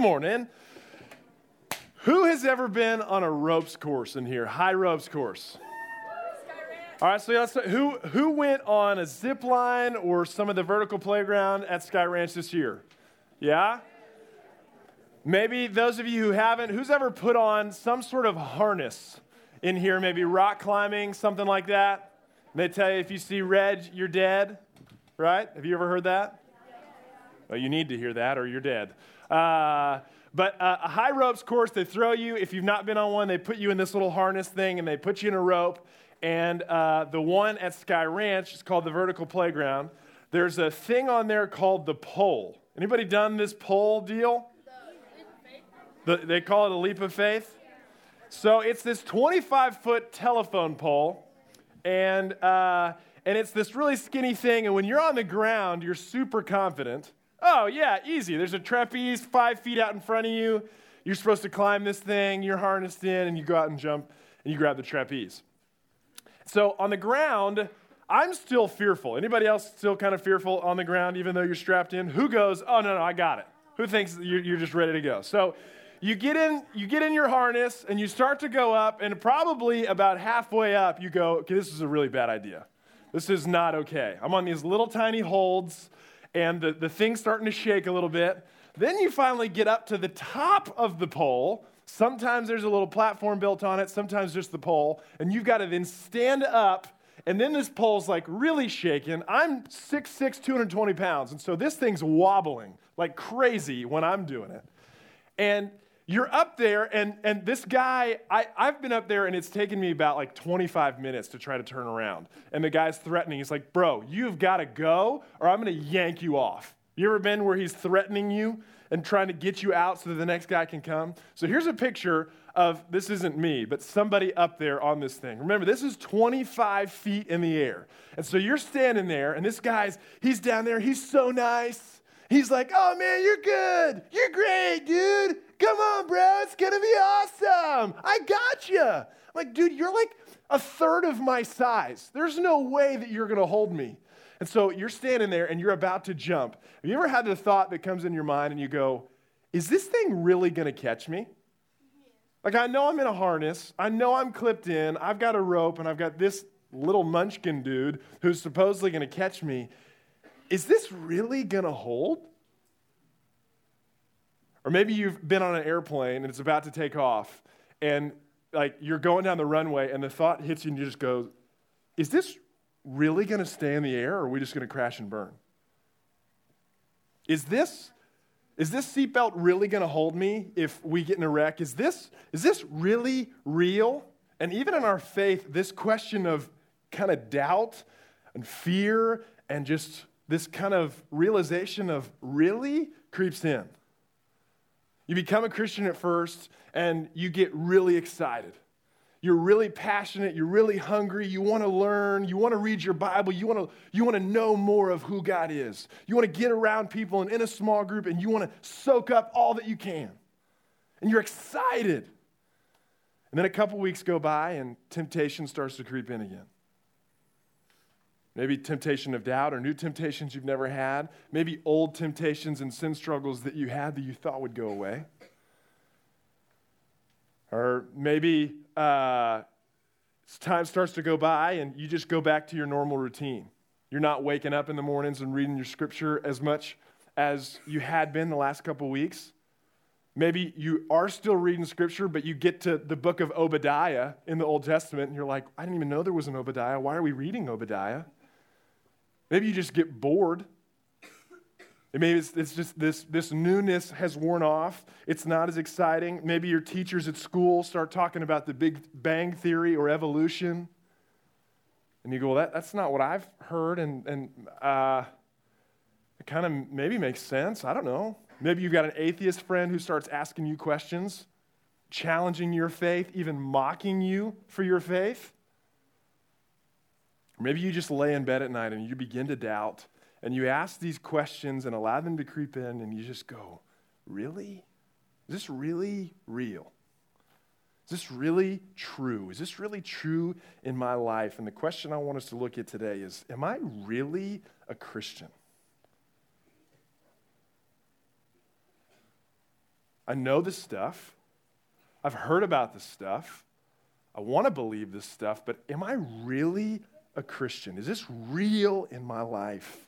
morning. Who has ever been on a ropes course in here? High ropes course. All right, so let's who went on a zip line or some of the vertical playground at Sky Ranch this year? Yeah? Maybe those of you who haven't, who's ever put on some sort of harness in here, maybe rock climbing, something like that? And they tell you if you see red, you're dead, right? Have you ever heard that? Well, you need to hear that or you're dead. But a high ropes course, they throw you. If you've not been on one, they put you in this little harness thing and they put you in a rope. And the one at Sky Ranch is called the vertical playground. There's a thing on there called the pole. Anybody done this pole deal? They call it a leap of faith. So it's this 25-foot telephone pole, and it's this really skinny thing. And when you're on the ground, you're super confident. Oh yeah, easy. There's a trapeze 5 feet out in front of you. You're supposed to climb this thing. You're harnessed in, and you go out and jump, and you grab the trapeze. So on the ground, I'm still fearful. Anybody else still kind of fearful on the ground, even though you're strapped in? Who goes, oh, no, I got it? Who thinks you're just ready to go? So you get in your harness, and you start to go up, and probably about halfway up, you go, okay, this is a really bad idea. This is not okay. I'm on these little tiny holds, and the thing's starting to shake a little bit. Then you finally get up to the top of the pole. Sometimes there's a little platform built on it, sometimes just the pole, and you've got to then stand up, and then this pole's like really shaking. I'm 6'6", 220 pounds, and so this thing's wobbling like crazy when I'm doing it. And you're up there, and this guy, I've been up there, and it's taken me about like 25 minutes to try to turn around. And the guy's threatening. He's like, bro, you've got to go, or I'm going to yank you off. You ever been where he's threatening you and trying to get you out so that the next guy can come? So here's a picture of, this isn't me, but somebody up there on this thing. Remember, this is 25 feet in the air. And so you're standing there, and this he's down there. He's so nice. He's like, oh, man, you're good. You're great, dude. Come on, bro. It's going to be awesome. I got you. I'm like, dude, you're like a third of my size. There's no way that you're going to hold me. And so you're standing there and you're about to jump. Have you ever had the thought that comes in your mind and you go, is this thing really going to catch me? Like, I know I'm in a harness. I know I'm clipped in. I've got a rope and I've got this little munchkin dude who's supposedly going to catch me. Is this really going to hold? Or maybe you've been on an airplane and it's about to take off and like you're going down the runway and the thought hits you and you just go, is this really going to stay in the air, or are we just going to crash and burn? Is this seatbelt really going to hold me if we get in a wreck? Is this really real? And even in our faith, this question of kind of doubt and fear and just this kind of realization of really creeps in. You become a Christian at first, and you get really excited. You're really passionate, you're really hungry, you want to learn, you want to read your Bible, you want to know more of who God is. You want to get around people and in a small group, and you want to soak up all that you can. And you're excited. And then a couple weeks go by, and temptation starts to creep in again. Maybe temptation of doubt or new temptations you've never had. Maybe old temptations and sin struggles that you had that you thought would go away. Or maybe time starts to go by and you just go back to your normal routine. You're not waking up in the mornings and reading your scripture as much as you had been the last couple weeks. Maybe you are still reading scripture, but you get to the book of Obadiah in the Old Testament and you're like, I didn't even know there was an Obadiah. Why are we reading Obadiah? Maybe you just get bored. And maybe it's just this newness has worn off. It's not as exciting. Maybe your teachers at school start talking about the Big Bang Theory or evolution. And you go, well, that's not what I've heard. And it kind of maybe makes sense. I don't know. Maybe you've got an atheist friend who starts asking you questions, challenging your faith, even mocking you for your faith. Or maybe you just lay in bed at night and you begin to doubt. And you ask these questions and allow them to creep in, and you just go, really? Is this really real? Is this really true? Is this really true in my life? And the question I want us to look at today is, am I really a Christian? I know this stuff. I've heard about this stuff. I want to believe this stuff, but am I really a Christian? Is this real in my life?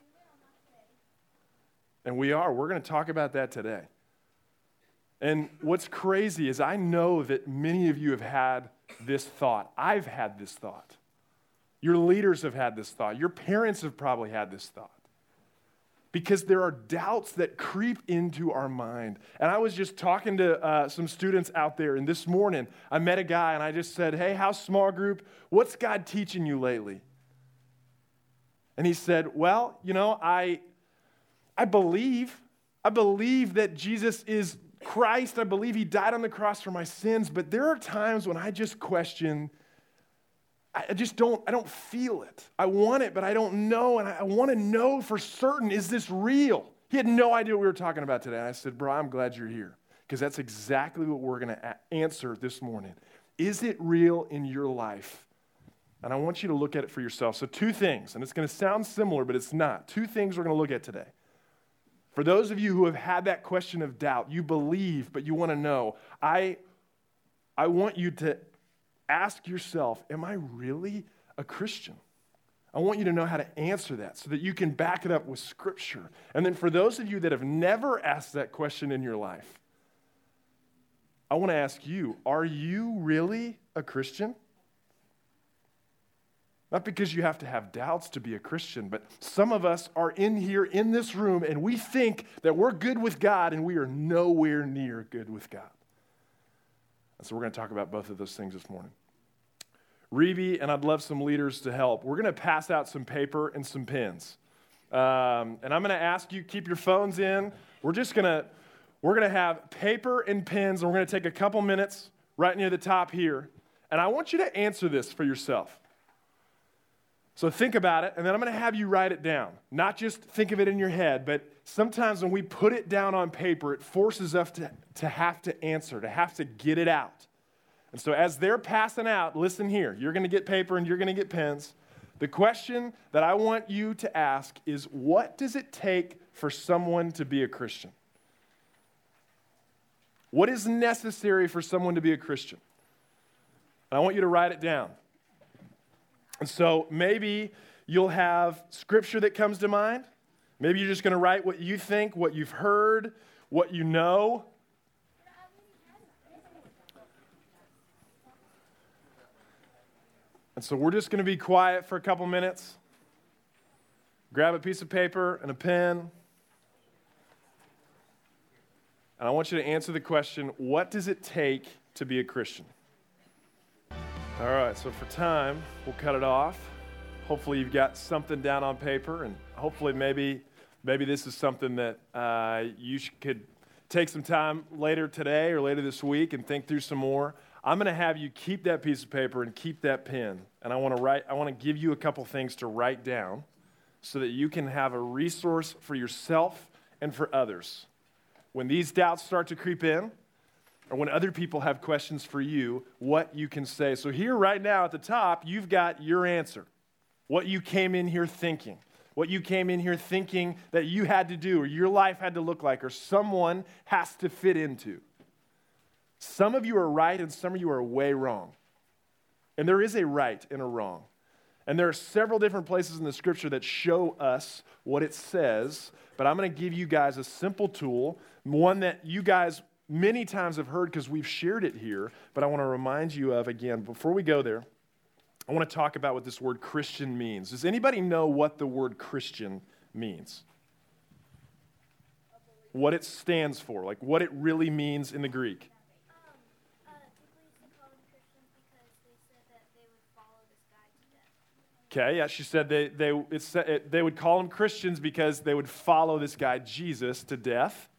And we are. We're going to talk about that today. And what's crazy is I know that many of you have had this thought. I've had this thought. Your leaders have had this thought. Your parents have probably had this thought. Because there are doubts that creep into our mind. And I was just talking to some students out there, and this morning I met a guy and I just said, hey, how's small group? What's God teaching you lately? And he said, well, I believe that Jesus is Christ. I believe he died on the cross for my sins, but there are times when I just question, I don't feel it. I want it, but I don't know, and I want to know for certain, is this real? He had no idea what we were talking about today. And I said, bro, I'm glad you're here, because that's exactly what we're going to answer this morning. Is it real in your life? And I want you to look at it for yourself. So 2 things, and it's going to sound similar, but it's not. 2 things we're going to look at today. For those of you who have had that question of doubt, you believe, but you want to know, I want you to ask yourself, am I really a Christian? I want you to know how to answer that so that you can back it up with Scripture. And then for those of you that have never asked that question in your life, I want to ask you, are you really a Christian? Not because you have to have doubts to be a Christian, but some of us are in here in this room and we think that we're good with God and we are nowhere near good with God. And so we're going to talk about both of those things this morning. Reeve, and I'd love some leaders to help. We're going to pass out some paper and some pens. And I'm going to ask you, keep your phones in. We're going to have paper and pens, and we're going to take a couple minutes right near the top here. And I want you to answer this for yourself. So think about it, and then I'm going to have you write it down. Not just think of it in your head, but sometimes when we put it down on paper, it forces us to have to answer, to have to get it out. And so as they're passing out, listen here. You're going to get paper and you're going to get pens. The question that I want you to ask is, what does it take for someone to be a Christian? What is necessary for someone to be a Christian? And I want you to write it down. And so maybe you'll have Scripture that comes to mind. Maybe you're just going to write what you think, what you've heard, what you know. And so we're just going to be quiet for a couple minutes. Grab a piece of paper and a pen. And I want you to answer the question, what does it take to be a Christian? All right, so for time, we'll cut it off. Hopefully you've got something down on paper, and hopefully maybe this is something that you could take some time later today or later this week and think through some more. I'm going to have you keep that piece of paper and keep that pen, and I want to give you a couple things to write down so that you can have a resource for yourself and for others. When these doubts start to creep in, or when other people have questions for you, what you can say. So here right now at the top, you've got your answer. What you came in here thinking. What you came in here thinking that you had to do or your life had to look like or someone has to fit into. Some of you are right and some of you are way wrong. And there is a right and a wrong. And there are several different places in the Scripture that show us what it says, but I'm going to give you guys a simple tool, one that you guys many times have heard because we've shared it here, but I want to remind you of, again, before we go there, I want to talk about what this word Christian means. Does anybody know what the word Christian means? What it stands for, like what it really means in the Greek? People used to call them Christians because they said that they would follow this guy to death. Okay, yeah, she said they would call them Christians because they would follow this guy, Jesus, to death.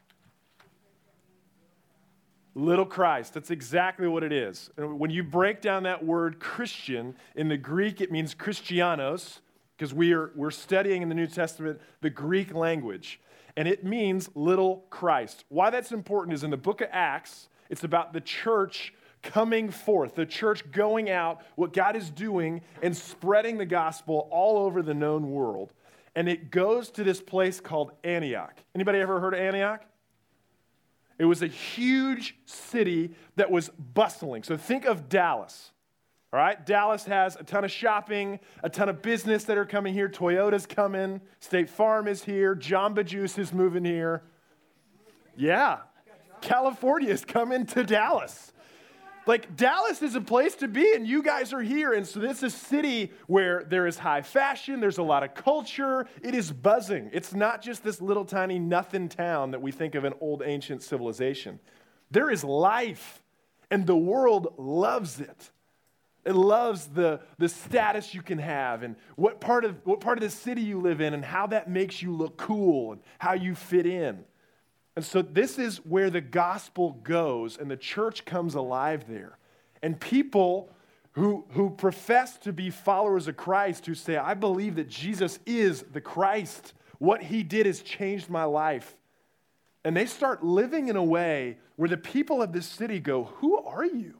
Little Christ, that's exactly what it is. When you break down that word Christian, in the Greek it means Christianos, because we're studying in the New Testament the Greek language, and it means little Christ. Why that's important is in the book of Acts, it's about the church coming forth, the church going out, what God is doing, and spreading the gospel all over the known world. And it goes to this place called Antioch. Anybody ever heard of Antioch? It was a huge city that was bustling. So think of Dallas. All right, Dallas has a ton of shopping, a ton of business that are coming here. Toyota's coming. State Farm is here. Jamba Juice is moving here. Yeah, California is coming to Dallas. Like, Dallas is a place to be, and you guys are here. And so this is a city where there is high fashion. There's a lot of culture. It is buzzing. It's not just this little tiny nothing town that we think of an old ancient civilization. There is life, and the world loves it. It loves the status you can have and what part of the city you live in and how that makes you look cool and how you fit in. And so this is where the gospel goes and the church comes alive there. And people who profess to be followers of Christ, who say, I believe that Jesus is the Christ. What he did has changed my life. And they start living in a way where the people of this city go, who are you?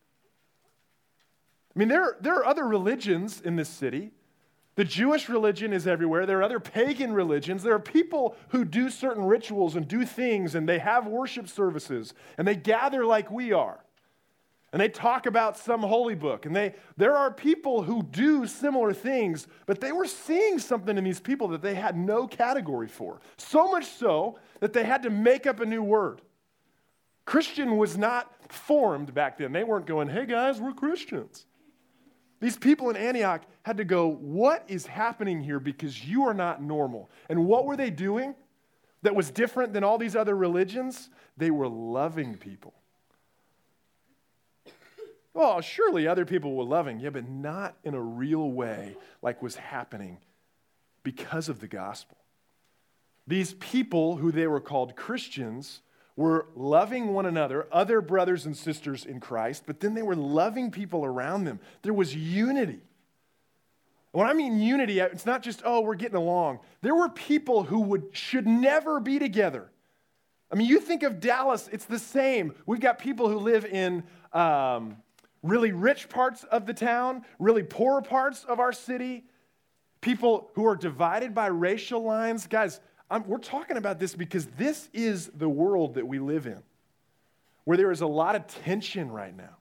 I mean, there are other religions in this city. The Jewish religion is everywhere. There are other pagan religions. There are people who do certain rituals and do things, and they have worship services, and they gather like we are. And they talk about some holy book. And there are people who do similar things, but they were seeing something in these people that they had no category for. So much so that they had to make up a new word. Christian was not formed back then. They weren't going, hey guys, we're Christians. These people in Antioch had to go, what is happening here because you are not normal? And what were they doing that was different than all these other religions? They were loving people. Well, surely other people were loving, yeah, but not in a real way like was happening because of the gospel. These people who they were called Christians were loving one another, other brothers and sisters in Christ, but then they were loving people around them. There was unity. When I mean unity, it's not just, oh, we're getting along. There were people who should never be together. I mean, you think of Dallas, it's the same. We've got people who live in really rich parts of the town, really poor parts of our city, people who are divided by racial lines. Guys, we're talking about this because this is the world that we live in, where there is a lot of tension right now.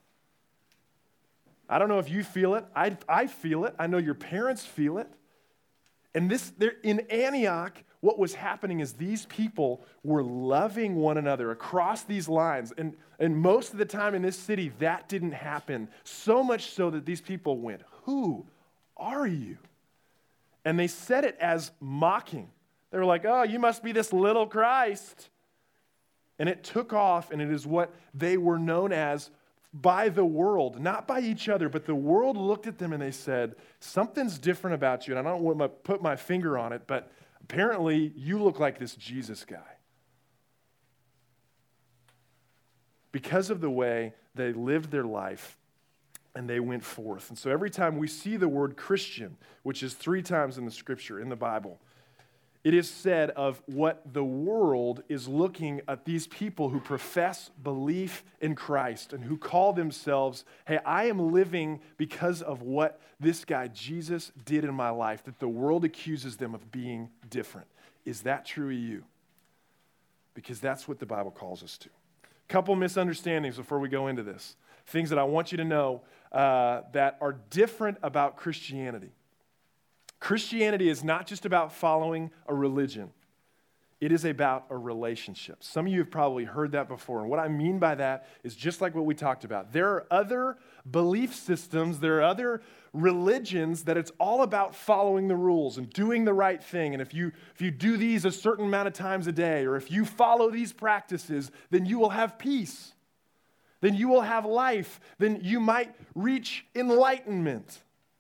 I don't know if you feel it. I feel it. I know your parents feel it. And in Antioch, what was happening is these people were loving one another across these lines. And most of the time in this city, that didn't happen. So much so that these people went, who are you? And they said it as mocking. They were like, oh, you must be this little Christ. And it took off, and it is what they were known as by the world, not by each other, but the world looked at them and they said, something's different about you. And I don't want to put my finger on it, but apparently you look like this Jesus guy. Because of the way they lived their life and they went forth. And so every time we see the word Christian, which is 3 times in the scripture, in the Bible, it is said of what the world is looking at these people who profess belief in Christ and who call themselves, hey, I am living because of what this guy Jesus did in my life, that the world accuses them of being different. Is that true of you? Because that's what the Bible calls us to. Couple misunderstandings before we go into this. Things that I want you to know that are different about Christianity. Christianity is not just about following a religion. It is about a relationship. Some of you have probably heard that before. And what I mean by that is just like what we talked about. There are other belief systems, there are other religions that it's all about following the rules and doing the right thing. And if you do these a certain amount of times a day, or if you follow these practices, then you will have peace. Then you will have life. Then you might reach enlightenment.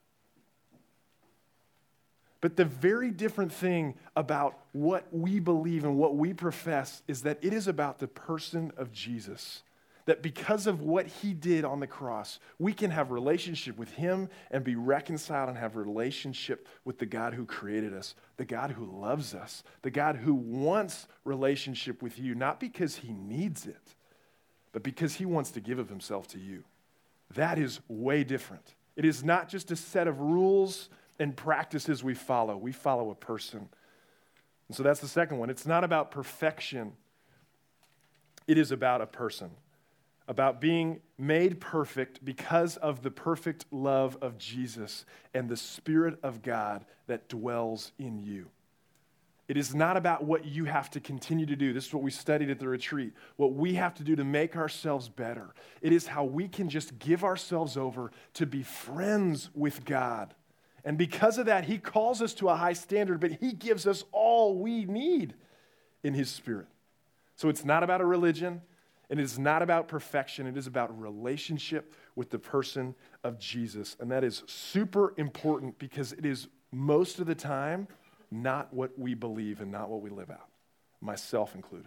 But the very different thing about what we believe and what we profess is that it is about the person of Jesus. That because of what he did on the cross, we can have relationship with him and be reconciled and have relationship with the God who created us, the God who loves us, the God who wants relationship with you, not because he needs it, but because he wants to give of himself to you. That is way different. It is not just a set of rules and practices we follow a person. And so that's the second one. It's not about perfection. It is about a person, about being made perfect because of the perfect love of Jesus and the Spirit of God that dwells in you. It is not about what you have to continue to do. This is what we studied at the retreat. What we have to do to make ourselves better. It is how we can just give ourselves over to be friends with God. And because of that, he calls us to a high standard, but he gives us all we need in his Spirit. So it's not about a religion, and it is not about perfection. It is about a relationship with the person of Jesus. And that is super important because it is most of the time not what we believe and not what we live out, myself included.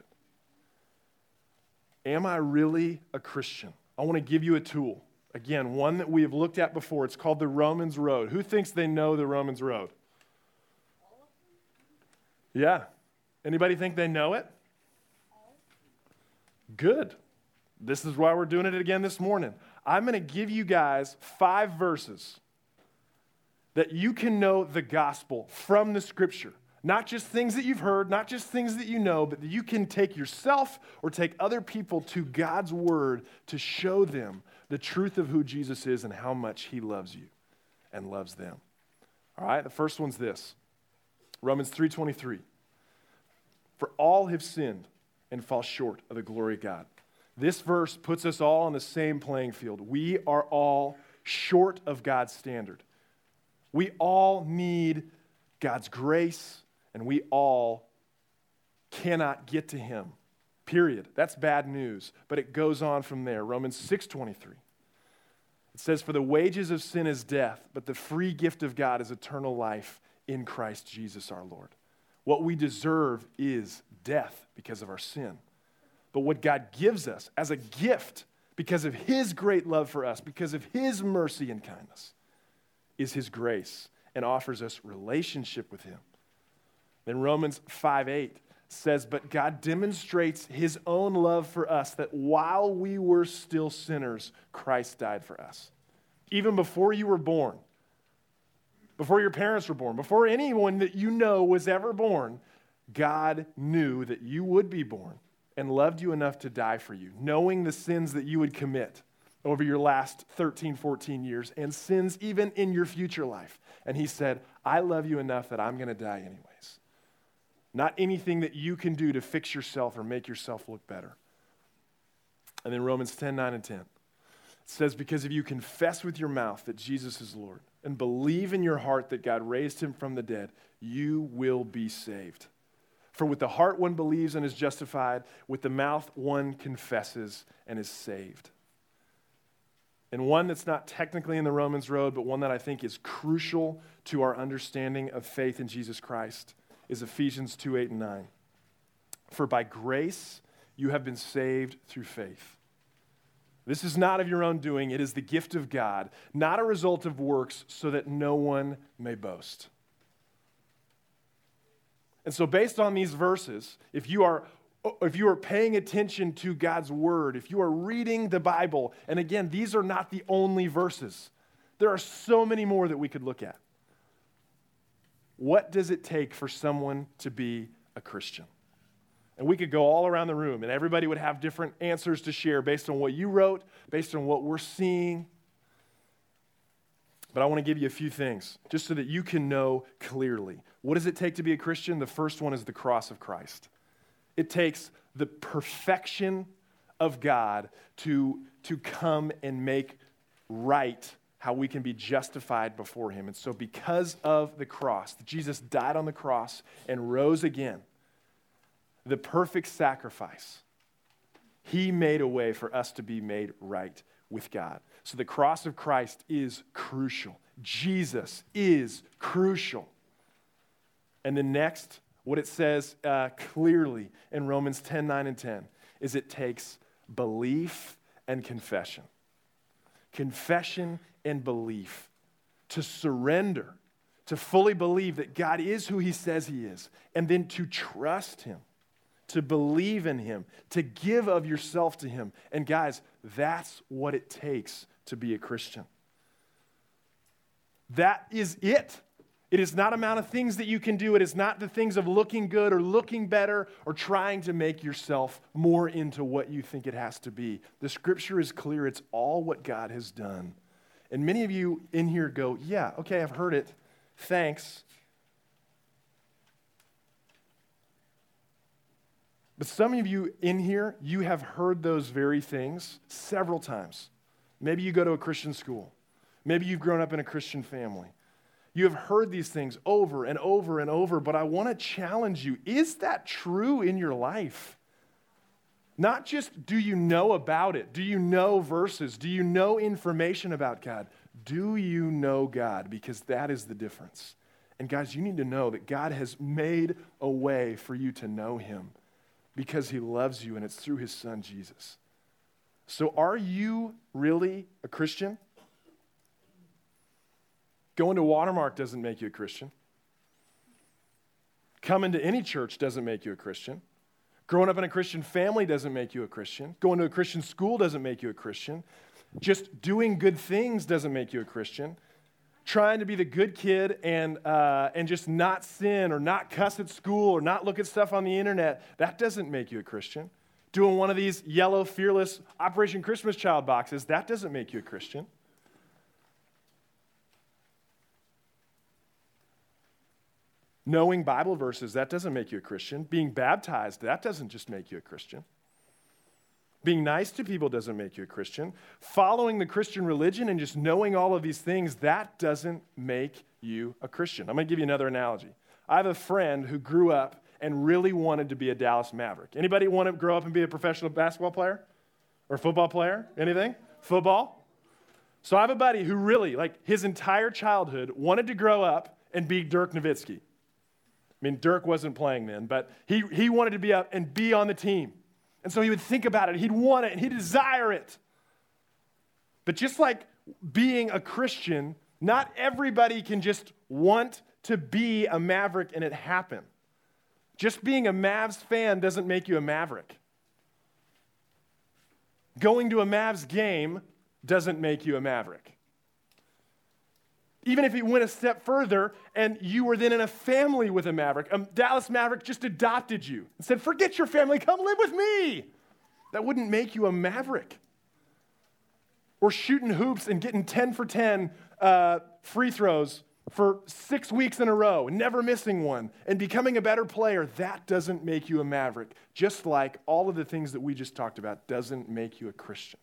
Am I really a Christian? I want to give you a tool. Again, one that we have looked at before. It's called the Romans Road. Who thinks they know the Romans Road? Yeah. Anybody think they know it? Good. This is why we're doing it again this morning. I'm going to give you guys 5 verses that you can know the gospel from the Scripture. Not just things that you've heard, not just things that you know, but that you can take yourself or take other people to God's Word to show them the truth of who Jesus is and how much he loves you and loves them. All right, the first one's this. Romans 3:23. For all have sinned and fall short of the glory of God. This verse puts us all on the same playing field. We are all short of God's standard. We all need God's grace, and we all cannot get to him, period. That's bad news, but it goes on from there. Romans 6:23. It says, for the wages of sin is death, but the free gift of God is eternal life in Christ Jesus our Lord. What we deserve is death because of our sin. But what God gives us as a gift because of his great love for us, because of his mercy and kindness, is his grace and offers us relationship with him. Then Romans 5:8 says, but God demonstrates his own love for us, that while we were still sinners, Christ died for us. Even before you were born, before your parents were born, before anyone that you know was ever born, God knew that you would be born and loved you enough to die for you, knowing the sins that you would commit over your last 13, 14 years, and sins even in your future life. And he said, I love you enough that I'm going to die anyways. Not anything that you can do to fix yourself or make yourself look better. And then Romans 10:9 and 10. It says, because if you confess with your mouth that Jesus is Lord and believe in your heart that God raised him from the dead, you will be saved. For with the heart one believes and is justified, with the mouth one confesses and is saved. And one that's not technically in the Romans Road, but one that I think is crucial to our understanding of faith in Jesus Christ is Ephesians 2:8 and 9. For by grace you have been saved through faith. This is not of your own doing, it is the gift of God, not a result of works, so that no one may boast. And so based on these verses, if you are paying attention to God's word, if you are reading the Bible, and again, these are not the only verses. There are so many more that we could look at. What does it take for someone to be a Christian? And we could go all around the room, and everybody would have different answers to share based on what you wrote, based on what we're seeing. But I want to give you a few things, just so that you can know clearly. What does it take to be a Christian? The first one is the cross of Christ. It takes the perfection of God to come and make right how we can be justified before him. And so because of the cross, Jesus died on the cross and rose again, the perfect sacrifice, he made a way for us to be made right with God. So the cross of Christ is crucial. Jesus is crucial. And then next, what it says clearly in Romans 10:9 and 10 is it takes belief and confession. Confession and belief. To surrender, to fully believe that God is who he says he is, and then to trust him, to believe in him, to give of yourself to him. And guys, that's what it takes to be a Christian. That is it. It is not amount of things that you can do. It is not the things of looking good or looking better or trying to make yourself more into what you think it has to be. The scripture is clear. It's all what God has done. And many of you in here go, yeah, okay, I've heard it. Thanks. But some of you in here, you have heard those very things several times. Maybe you go to a Christian school. Maybe you've grown up in a Christian family. You have heard these things over and over and over, but I want to challenge you. Is that true in your life? Not just do you know about it? Do you know verses? Do you know information about God? Do you know God? Because that is the difference. And guys, you need to know that God has made a way for you to know him because he loves you, and it's through his son, Jesus. So are you really a Christian? Going to Watermark doesn't make you a Christian. Coming to any church doesn't make you a Christian. Growing up in a Christian family doesn't make you a Christian. Going to a Christian school doesn't make you a Christian. Just doing good things doesn't make you a Christian. Trying to be the good kid and just not sin or not cuss at school or not look at stuff on the internet, that doesn't make you a Christian. Doing one of these yellow, fearless Operation Christmas Child boxes, that doesn't make you a Christian. Knowing Bible verses, that doesn't make you a Christian. Being baptized, that doesn't just make you a Christian. Being nice to people doesn't make you a Christian. Following the Christian religion and just knowing all of these things, that doesn't make you a Christian. I'm going to give you another analogy. I have a friend who grew up and really wanted to be a Dallas Maverick. Anybody want to grow up and be a professional basketball player? Or football player? Anything? Football? So I have a buddy who really, his entire childhood, wanted to grow up and be Dirk Nowitzki. I mean, Dirk wasn't playing then, but he wanted to be up and be on the team. And so he would think about it, he'd want it, and he'd desire it. But just like being a Christian, not everybody can just want to be a Maverick and it happen. Just being a Mavs fan doesn't make you a Maverick. Going to a Mavs game doesn't make you a Maverick. Even if you went a step further and you were then in a family with a Maverick, a Dallas Maverick just adopted you and said, forget your family, come live with me. That wouldn't make you a Maverick. Or shooting hoops and getting 10 for 10 free throws for 6 weeks in a row, never missing one, and becoming a better player, that doesn't make you a Maverick. Just like all of the things that we just talked about doesn't make you a Christian.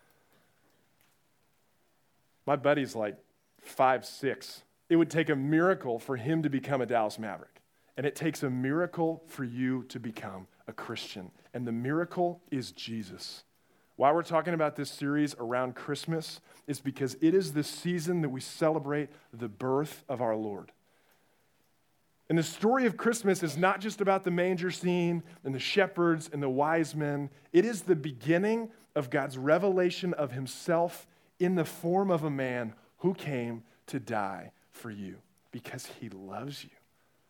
My buddy's 5'6". It would take a miracle for him to become a Dallas Maverick. And it takes a miracle for you to become a Christian. And the miracle is Jesus. Why we're talking about this series around Christmas is because it is the season that we celebrate the birth of our Lord. And the story of Christmas is not just about the manger scene and the shepherds and the wise men. It is the beginning of God's revelation of himself in the form of a man who came to die for you because he loves you.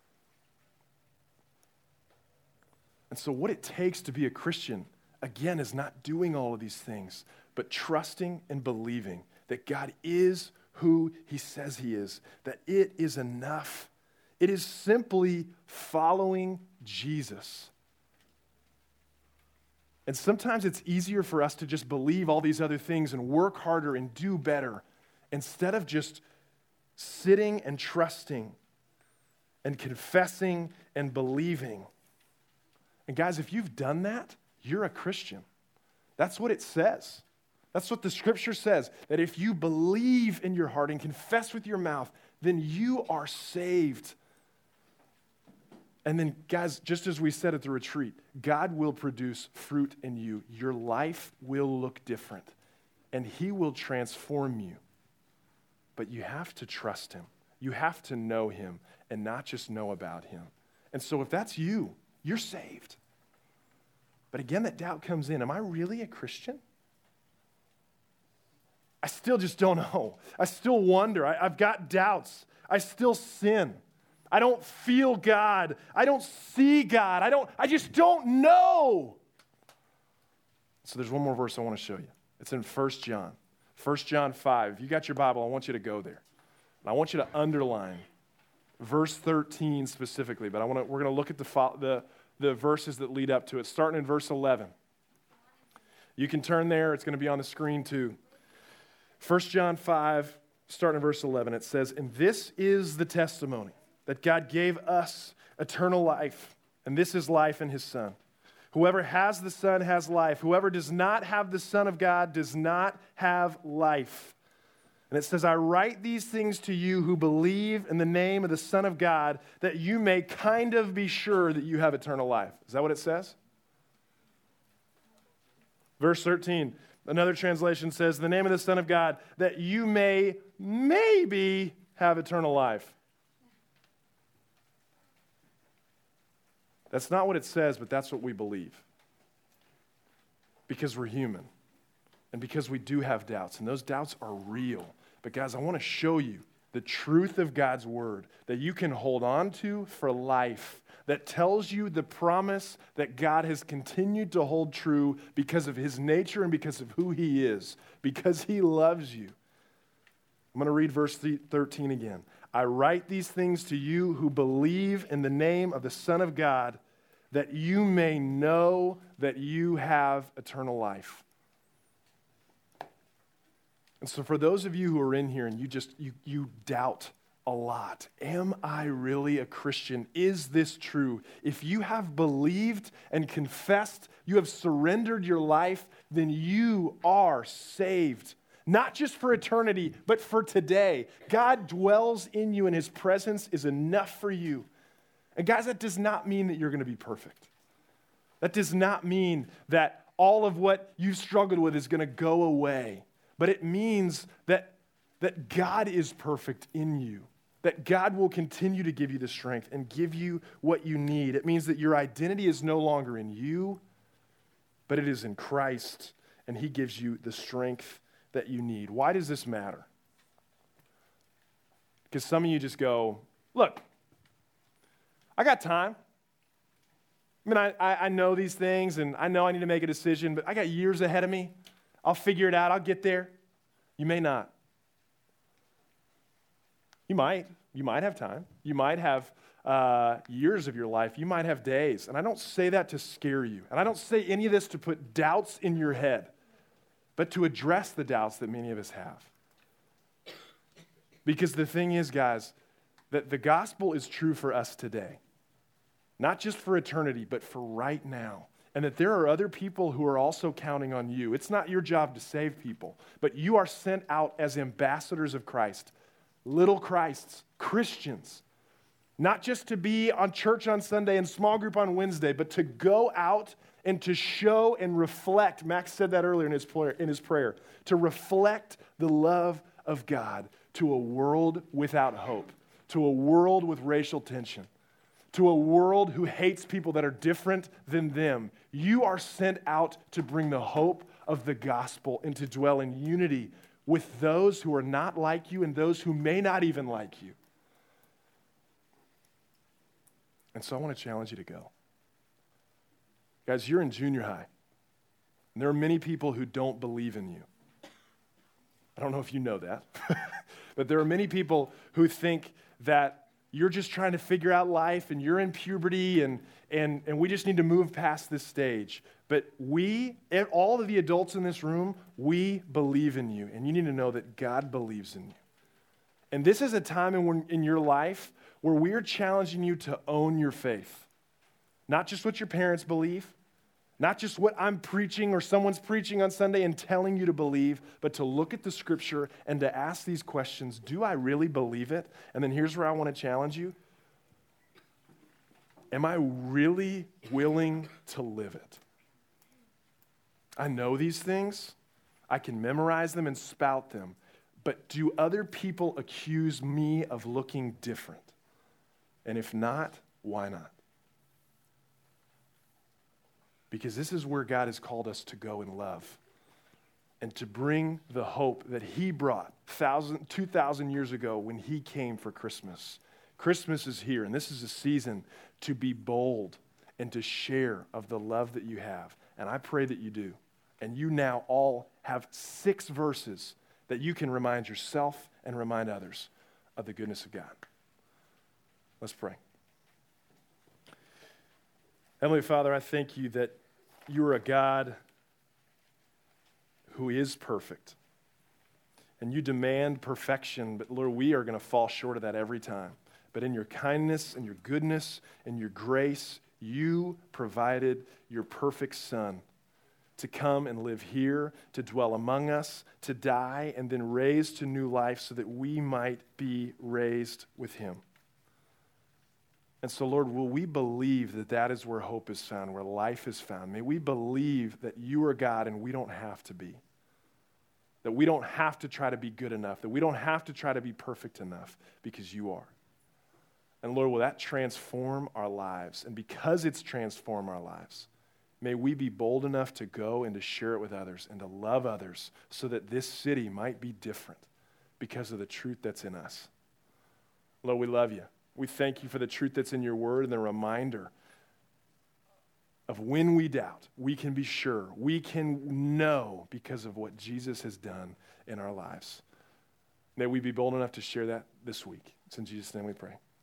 And so what it takes to be a Christian, again, is not doing all of these things, but trusting and believing that God is who he says he is, that it is enough. It is simply following Jesus. And sometimes it's easier for us to just believe all these other things and work harder and do better instead of just sitting and trusting and confessing and believing. And guys, if you've done that, you're a Christian. That's what it says. That's what the scripture says, that if you believe in your heart and confess with your mouth, then you are saved. And then, guys, just as we said at the retreat, God will produce fruit in you. Your life will look different, and he will transform you. But you have to trust him. You have to know him and not just know about him. And so if that's you, you're saved. But again, that doubt comes in. Am I really a Christian? I still just don't know. I still wonder. I've got doubts. I still sin. I don't feel God. I don't see God. I just don't know. So there's one more verse I want to show you. It's in 1 John. 1 John 5. If you got your Bible, I want you to go there. And I want you to underline verse 13 specifically, but we're going to look at the verses that lead up to it, starting in verse 11. You can turn there. It's going to be on the screen too. 1 John 5, starting in verse 11, it says, "And this is the testimony, that God gave us eternal life, and this is life in his Son. Whoever has the Son has life. Whoever does not have the Son of God does not have life." And it says, "I write these things to you who believe in the name of the Son of God, that you may kind of be sure that you have eternal life." Is that what it says? Verse 13, another translation says, "The name of the Son of God, that you may maybe have eternal life." That's not what it says, but that's what we believe. Because we're human. And because we do have doubts. And those doubts are real. But guys, I want to show you the truth of God's word that you can hold on to for life. That tells you the promise that God has continued to hold true because of his nature and because of who he is. Because he loves you. I'm going to read verse 13 again. "I write these things to you who believe in the name of the Son of God, that you may know that you have eternal life." And so for those of you who are in here and you doubt a lot, am I really a Christian? Is this true? If you have believed and confessed, you have surrendered your life, then you are saved. Not just for eternity, but for today. God dwells in you and his presence is enough for you. And guys, that does not mean that you're going to be perfect. That does not mean that all of what you've struggled with is going to go away. But it means that God is perfect in you. That God will continue to give you the strength and give you what you need. It means that your identity is no longer in you, but it is in Christ. And he gives you the strength that you need. Why does this matter? Because some of you just go, look, I got time. I mean, I know these things, and I know I need to make a decision, but I got years ahead of me. I'll figure it out. I'll get there. You may not. You might. You might have time. You might have years of your life. You might have days. And I don't say that to scare you. And I don't say any of this to put doubts in your head, but to address the doubts that many of us have. Because the thing is, guys, that the gospel is true for us today. Not just for eternity, but for right now. And that there are other people who are also counting on you. It's not your job to save people, but you are sent out as ambassadors of Christ, little Christs, Christians. Not just to be on church on Sunday and small group on Wednesday, but to go out and to show and reflect, Max said that earlier in his prayer, to reflect the love of God to a world without hope, to a world with racial tension, to a world who hates people that are different than them. You are sent out to bring the hope of the gospel and to dwell in unity with those who are not like you and those who may not even like you. And so I want to challenge you to go. Guys, you're in junior high, and there are many people who don't believe in you. I don't know if you know that, but there are many people who think that you're just trying to figure out life and you're in puberty and we just need to move past this stage. But all of the adults in this room, we believe in you, and you need to know that God believes in you. And this is a time in your life where we are challenging you to own your faith. Not just what your parents believe, not just what I'm preaching or someone's preaching on Sunday and telling you to believe, but to look at the scripture and to ask these questions. Do I really believe it? And then here's where I want to challenge you. Am I really willing to live it? I know these things. I can memorize them and spout them. But do other people accuse me of looking different? And if not, why not? Because this is where God has called us to go in love and to bring the hope that he brought 2,000 years ago when he came for Christmas. Christmas is here, and this is a season to be bold and to share of the love that you have. And I pray that you do. And you now all have 6 verses that you can remind yourself and remind others of the goodness of God. Let's pray. Heavenly Father, I thank you that you are a God who is perfect. And you demand perfection, but Lord, we are going to fall short of that every time. But in your kindness and your goodness and your grace, you provided your perfect Son to come and live here, to dwell among us, to die, and then raised to new life so that we might be raised with him. And so, Lord, will we believe that that is where hope is found, where life is found? May we believe that you are God and we don't have to be. That we don't have to try to be good enough, that we don't have to try to be perfect enough because you are. And Lord, will that transform our lives? And because it's transformed our lives, may we be bold enough to go and to share it with others and to love others so that this city might be different because of the truth that's in us. Lord, we love you. We thank you for the truth that's in your word and the reminder of when we doubt, we can be sure, we can know because of what Jesus has done in our lives. May we be bold enough to share that this week. It's in Jesus' name we pray.